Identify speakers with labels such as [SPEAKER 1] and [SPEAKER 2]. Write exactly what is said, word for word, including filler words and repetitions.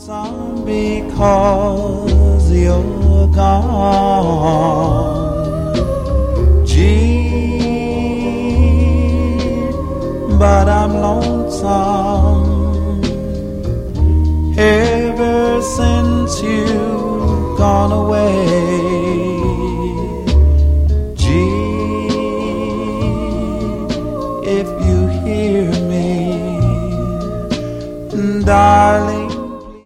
[SPEAKER 1] lonesome because you're gone. Gee, but I'm lonesome ever since you've gone away.